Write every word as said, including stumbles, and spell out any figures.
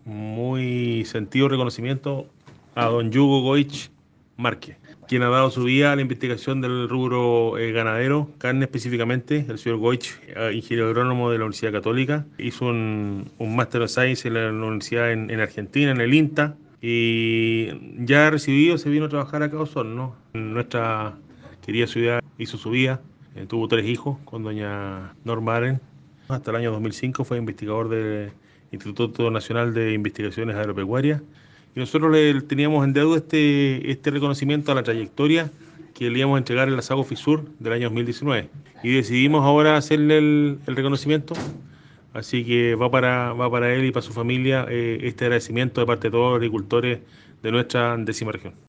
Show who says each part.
Speaker 1: muy sentido reconocimiento a don Yugo Goich Márquez, quien ha dado su vida a la investigación del rubro eh, ganadero, carne específicamente. El señor Goich, eh, ingeniero agrónomo de la Universidad Católica, hizo un, un Master of Science en la universidad en, en Argentina, en el INTA, y ya recibido se vino a trabajar acá a Osorno. En nuestra querida ciudad hizo su vida, eh, tuvo tres hijos con doña Norma Aren. Hasta el año dos mil cinco fue investigador del Instituto Nacional de Investigaciones Agropecuarias, y nosotros le teníamos en deuda este, este reconocimiento a la trayectoria que le íbamos a entregar en la SAGO FISUR del año dos mil diecinueve. Y decidimos ahora hacerle el, el reconocimiento. Así que va para, va para él y para su familia eh, este agradecimiento de parte de todos los agricultores de nuestra décima región.